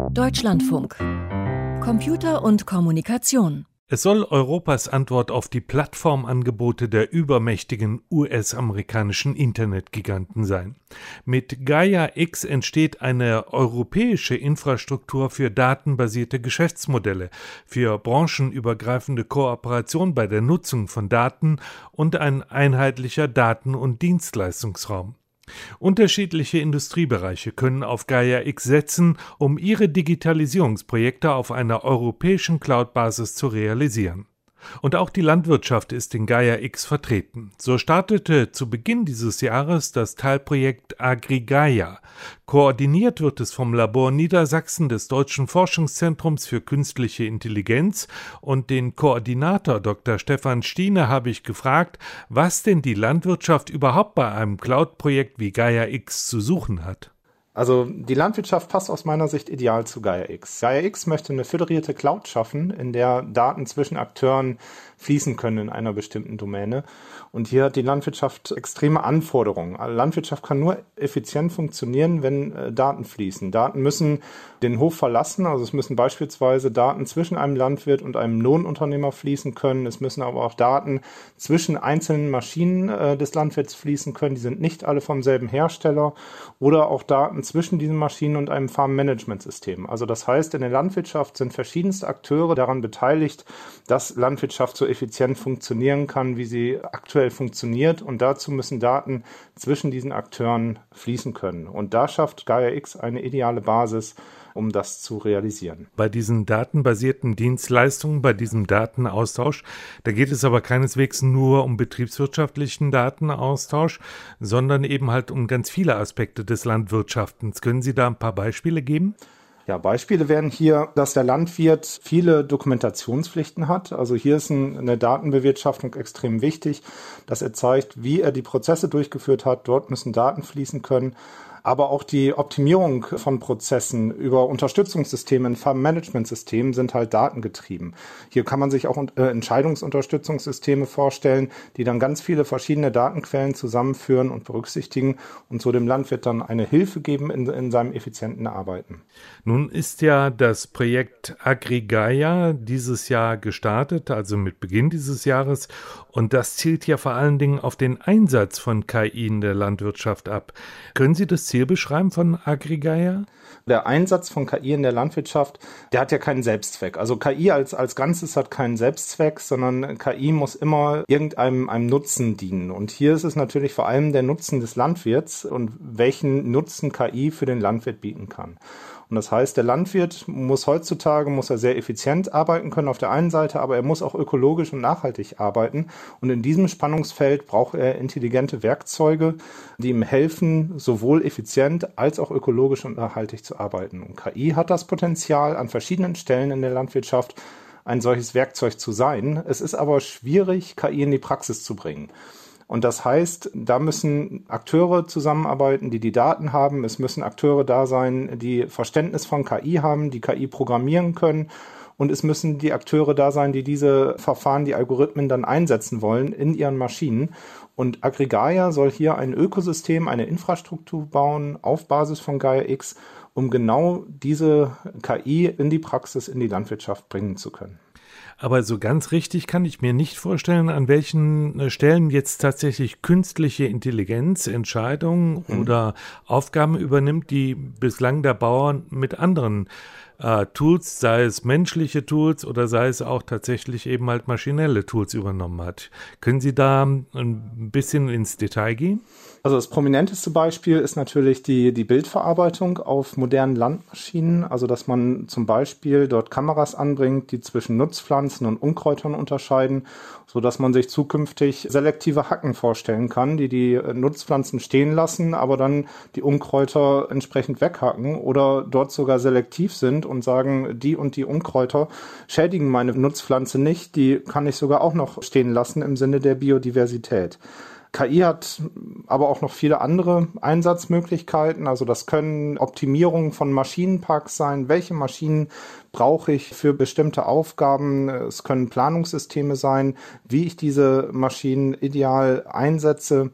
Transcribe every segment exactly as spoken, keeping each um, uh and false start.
Deutschlandfunk. Computer und Kommunikation. Es soll Europas Antwort auf die Plattformangebote der übermächtigen U S-amerikanischen Internetgiganten sein. Mit Gaia X entsteht eine europäische Infrastruktur für datenbasierte Geschäftsmodelle, für branchenübergreifende Kooperation bei der Nutzung von Daten und ein einheitlicher Daten- und Dienstleistungsraum. Unterschiedliche Industriebereiche können auf Gaia X setzen, um ihre Digitalisierungsprojekte auf einer europäischen Cloud-Basis zu realisieren. Und auch die Landwirtschaft ist in Gaia X vertreten. So startete zu Beginn dieses Jahres das Teilprojekt AgriGaia. Koordiniert wird es vom Labor Niedersachsen des Deutschen Forschungszentrums für Künstliche Intelligenz, und den Koordinator Doktor Stefan Stiene habe ich gefragt, was denn die Landwirtschaft überhaupt bei einem Cloud-Projekt wie Gaia X zu suchen hat. Also die Landwirtschaft passt aus meiner Sicht ideal zu Gaia X. Gaia X möchte eine föderierte Cloud schaffen, in der Daten zwischen Akteuren fließen können in einer bestimmten Domäne. Und hier hat die Landwirtschaft extreme Anforderungen. Also Landwirtschaft kann nur effizient funktionieren, wenn äh, Daten fließen. Daten müssen den Hof verlassen, also es müssen beispielsweise Daten zwischen einem Landwirt und einem Lohnunternehmer fließen können. Es müssen aber auch Daten zwischen einzelnen Maschinen äh, des Landwirts fließen können. Die sind nicht alle vom selben Hersteller. Oder auch Daten zwischen diesen Maschinen und einem Farmmanagementsystem. Also das heißt, in der Landwirtschaft sind verschiedenste Akteure daran beteiligt, dass Landwirtschaft so effizient funktionieren kann, wie sie aktuell funktioniert. Und dazu müssen Daten zwischen diesen Akteuren fließen können. Und da schafft Gaia X eine ideale Basis, um das zu realisieren. Bei diesen datenbasierten Dienstleistungen, bei diesem Datenaustausch, da geht es aber keineswegs nur um betriebswirtschaftlichen Datenaustausch, sondern eben halt um ganz viele Aspekte des Landwirtschaftens. Können Sie da ein paar Beispiele geben? Ja, Beispiele wären hier, dass der Landwirt viele Dokumentationspflichten hat. Also hier ist ein, eine Datenbewirtschaftung extrem wichtig, dass er zeigt, wie er die Prozesse durchgeführt hat. Dort müssen Daten fließen können. Aber auch die Optimierung von Prozessen über Unterstützungssysteme in Farmmanagementsystemen sind halt datengetrieben. Hier kann man sich auch äh, Entscheidungsunterstützungssysteme vorstellen, die dann ganz viele verschiedene Datenquellen zusammenführen und berücksichtigen und so dem Landwirt dann eine Hilfe geben in, in seinem effizienten Arbeiten. Nun ist ja das Projekt AgriGaia dieses Jahr gestartet, also mit Beginn dieses Jahres, und das zielt ja vor allen Dingen auf den Einsatz von K I in der Landwirtschaft ab. Können Sie das Ziel beschreiben von AgriGaia? Der Einsatz von K I in der Landwirtschaft, der hat ja keinen Selbstzweck. Also K I als, als Ganzes hat keinen Selbstzweck, sondern K I muss immer irgendeinem einem Nutzen dienen. Und hier ist es natürlich vor allem der Nutzen des Landwirts und welchen Nutzen K I für den Landwirt bieten kann. Und das heißt, der Landwirt muss heutzutage muss er sehr effizient arbeiten können auf der einen Seite, aber er muss auch ökologisch und nachhaltig arbeiten. Und in diesem Spannungsfeld braucht er intelligente Werkzeuge, die ihm helfen, sowohl effizient als auch ökologisch und nachhaltig zu arbeiten. Und K I hat das Potenzial, an verschiedenen Stellen in der Landwirtschaft ein solches Werkzeug zu sein. Es ist aber schwierig, K I in die Praxis zu bringen. Und das heißt, da müssen Akteure zusammenarbeiten, die die Daten haben. Es müssen Akteure da sein, die Verständnis von K I haben, die K I programmieren können. Und es müssen die Akteure da sein, die diese Verfahren, die Algorithmen dann einsetzen wollen in ihren Maschinen. Und AgriGaia soll hier ein Ökosystem, eine Infrastruktur bauen auf Basis von Gaia X, um genau diese K I in die Praxis, in die Landwirtschaft bringen zu können. Aber so ganz richtig kann ich mir nicht vorstellen, an welchen Stellen jetzt tatsächlich künstliche Intelligenz Entscheidungen mhm. oder Aufgaben übernimmt, die bislang der Bauer mit anderen äh, Tools, sei es menschliche Tools oder sei es auch tatsächlich eben halt maschinelle Tools übernommen hat. Können Sie da ein bisschen ins Detail gehen? Also das prominenteste Beispiel ist natürlich die, die Bildverarbeitung auf modernen Landmaschinen, also dass man zum Beispiel dort Kameras anbringt, die zwischen Nutzpflanzen und Unkräutern unterscheiden, so dass man sich zukünftig selektive Hacken vorstellen kann, die die Nutzpflanzen stehen lassen, aber dann die Unkräuter entsprechend weghacken oder dort sogar selektiv sind und sagen, die und die Unkräuter schädigen meine Nutzpflanze nicht, die kann ich sogar auch noch stehen lassen im Sinne der Biodiversität. K I hat aber auch noch viele andere Einsatzmöglichkeiten. Also das können Optimierungen von Maschinenparks sein. Welche Maschinen brauche ich für bestimmte Aufgaben? Es können Planungssysteme sein, wie ich diese Maschinen ideal einsetze.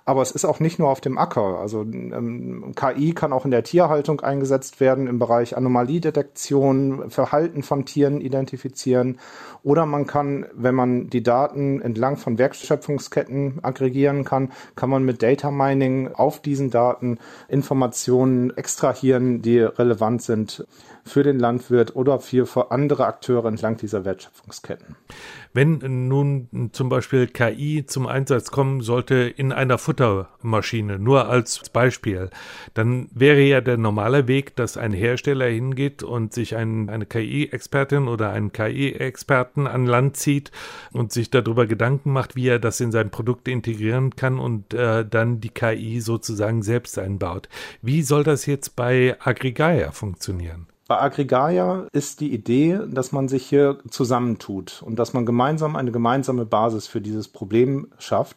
Aber es ist auch nicht nur auf dem Acker. Also ähm, K I kann auch in der Tierhaltung eingesetzt werden, im Bereich Anomaliedetektion, Verhalten von Tieren identifizieren. Oder man kann, wenn man die Daten entlang von Wertschöpfungsketten aggregieren kann, kann man mit Data Mining auf diesen Daten Informationen extrahieren, die relevant sind für den Landwirt oder für, für andere Akteure entlang dieser Wertschöpfungsketten. Wenn nun zum Beispiel K I zum Einsatz kommen sollte in einer Futtermaschine, nur als Beispiel, dann wäre ja der normale Weg, dass ein Hersteller hingeht und sich ein, eine K I-Expertin oder einen K I-Experten an Land zieht und sich darüber Gedanken macht, wie er das in sein Produkt integrieren kann und äh, dann die K I sozusagen selbst einbaut. Wie soll das jetzt bei Agrigaia funktionieren? Bei Agrigaia ist die Idee, dass man sich hier zusammentut und dass man gemeinsam eine gemeinsame Basis für dieses Problem schafft,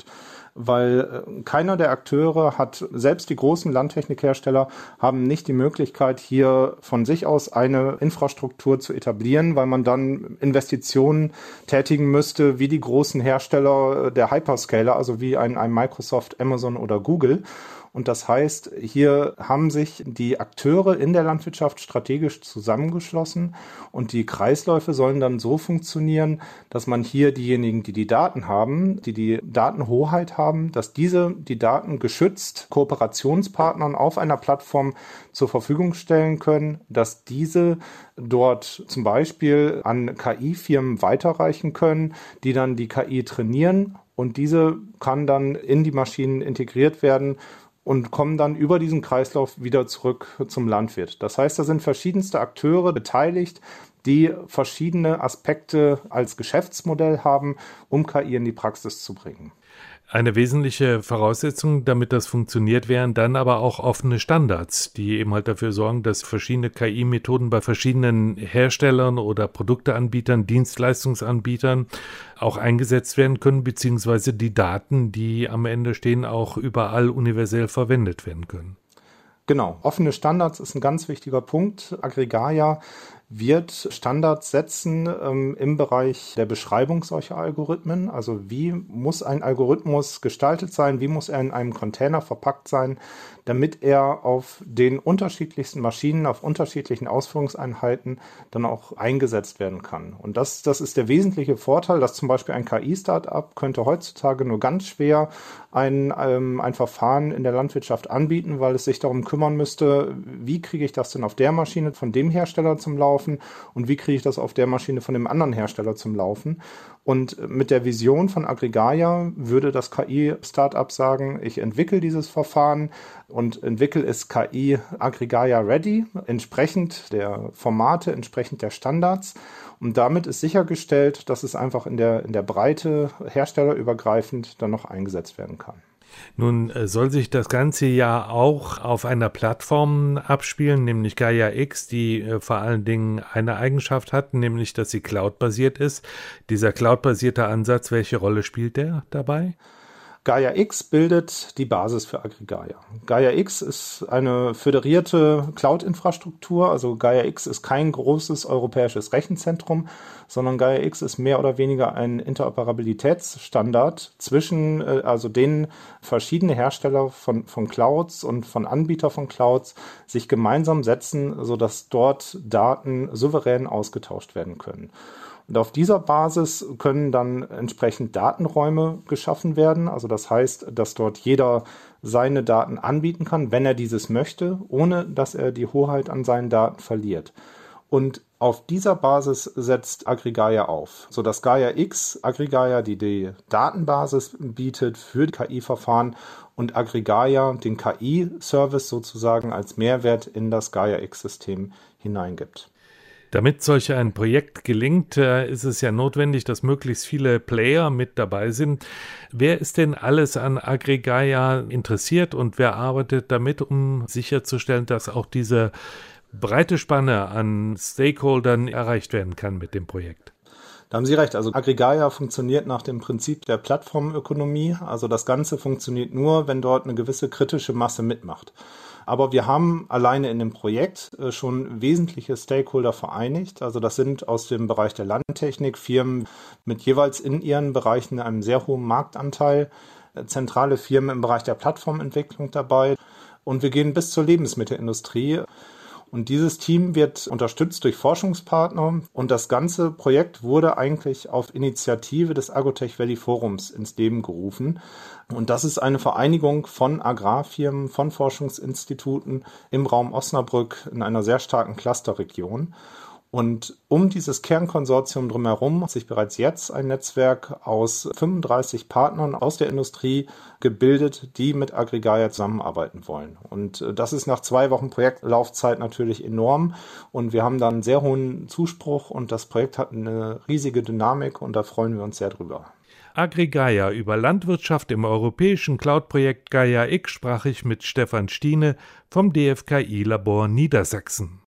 weil keiner der Akteure hat, selbst die großen Landtechnikhersteller haben nicht die Möglichkeit, hier von sich aus eine Infrastruktur zu etablieren, weil man dann Investitionen tätigen müsste, wie die großen Hersteller der Hyperscaler, also wie ein, ein Microsoft, Amazon oder Google. Und das heißt, hier haben sich die Akteure in der Landwirtschaft strategisch zusammengeschlossen und die Kreisläufe sollen dann so funktionieren, dass man hier diejenigen, die die Daten haben, die die Datenhoheit haben, dass diese die Daten geschützt Kooperationspartnern auf einer Plattform zur Verfügung stellen können, dass diese dort zum Beispiel an K I-Firmen weiterreichen können, die dann die K I trainieren und diese kann dann in die Maschinen integriert werden und kommen dann über diesen Kreislauf wieder zurück zum Landwirt. Das heißt, da sind verschiedenste Akteure beteiligt, die verschiedene Aspekte als Geschäftsmodell haben, um K I in die Praxis zu bringen. Eine wesentliche Voraussetzung, damit das funktioniert, wären dann aber auch offene Standards, die eben halt dafür sorgen, dass verschiedene K I-Methoden bei verschiedenen Herstellern oder Produkteanbietern, Dienstleistungsanbietern auch eingesetzt werden können, beziehungsweise die Daten, die am Ende stehen, auch überall universell verwendet werden können. Genau, offene Standards ist ein ganz wichtiger Punkt. Agrigaia wird Standards setzen ähm, im Bereich der Beschreibung solcher Algorithmen. Also wie muss ein Algorithmus gestaltet sein, wie muss er in einem Container verpackt sein, damit er auf den unterschiedlichsten Maschinen, auf unterschiedlichen Ausführungseinheiten dann auch eingesetzt werden kann. Und das, das ist der wesentliche Vorteil, dass zum Beispiel ein K I-Startup könnte heutzutage nur ganz schwer ein, ähm, ein Verfahren in der Landwirtschaft anbieten, weil es sich darum kümmern müsste, wie kriege ich das denn auf der Maschine von dem Hersteller zum Laufen und wie kriege ich das auf der Maschine von dem anderen Hersteller zum Laufen. Und mit der Vision von Agrigaia würde das K I-Startup sagen, ich entwickle dieses Verfahren und entwickle es K I Agrigaia ready, entsprechend der Formate, entsprechend der Standards. Und damit ist sichergestellt, dass es einfach in der, in der Breite herstellerübergreifend dann noch eingesetzt werden kann. Nun soll sich das Ganze ja auch auf einer Plattform abspielen, nämlich Gaia X, die äh, vor allen Dingen eine Eigenschaft hat, nämlich dass sie cloudbasiert ist. Dieser cloudbasierte Ansatz, welche Rolle spielt der dabei? Gaia X bildet die Basis für Agrigaia. Gaia X ist eine föderierte Cloud-Infrastruktur, also Gaia X ist kein großes europäisches Rechenzentrum, sondern Gaia X ist mehr oder weniger ein Interoperabilitätsstandard zwischen äh, also den verschiedene Hersteller von, von Clouds und von Anbietern von Clouds sich gemeinsam setzen, sodass dort Daten souverän ausgetauscht werden können. Und auf dieser Basis können dann entsprechend Datenräume geschaffen werden. Also das heißt, dass dort jeder seine Daten anbieten kann, wenn er dieses möchte, ohne dass er die Hoheit an seinen Daten verliert. Und auf dieser Basis setzt Agrigaia auf, sodass Gaia X Agrigaia die, die Datenbasis bietet für K I-Verfahren und Agrigaia den K I-Service sozusagen als Mehrwert in das Gaia X-System hineingibt. Damit solch ein Projekt gelingt, ist es ja notwendig, dass möglichst viele Player mit dabei sind. Wer ist denn alles an Agrigaia interessiert und wer arbeitet damit, um sicherzustellen, dass auch diese breite Spanne an Stakeholdern erreicht werden kann mit dem Projekt? Da haben Sie recht. Also Agrigaia funktioniert nach dem Prinzip der Plattformökonomie. Also das Ganze funktioniert nur, wenn dort eine gewisse kritische Masse mitmacht. Aber wir haben alleine in dem Projekt schon wesentliche Stakeholder vereinigt. Also das sind aus dem Bereich der Landtechnik Firmen mit jeweils in ihren Bereichen einem sehr hohen Marktanteil. zentrale Firmen im Bereich der Plattformentwicklung dabei. Und wir gehen bis zur Lebensmittelindustrie. Und dieses Team wird unterstützt durch Forschungspartner. Und das ganze Projekt wurde eigentlich auf Initiative des Agrotech Valley Forums ins Leben gerufen. Und das ist eine Vereinigung von Agrarfirmen, von Forschungsinstituten im Raum Osnabrück in einer sehr starken Clusterregion. Und um dieses Kernkonsortium drumherum hat sich bereits jetzt ein Netzwerk aus fünfunddreißig Partnern aus der Industrie gebildet, die mit Agrigaia zusammenarbeiten wollen. Und das ist nach zwei Wochen Projektlaufzeit natürlich enorm. Und wir haben dann einen sehr hohen Zuspruch und das Projekt hat eine riesige Dynamik und da freuen wir uns sehr drüber. Agrigaia über Landwirtschaft im europäischen Cloud-Projekt Gaia X sprach ich mit Stefan Stiene vom D F K I-Labor Niedersachsen.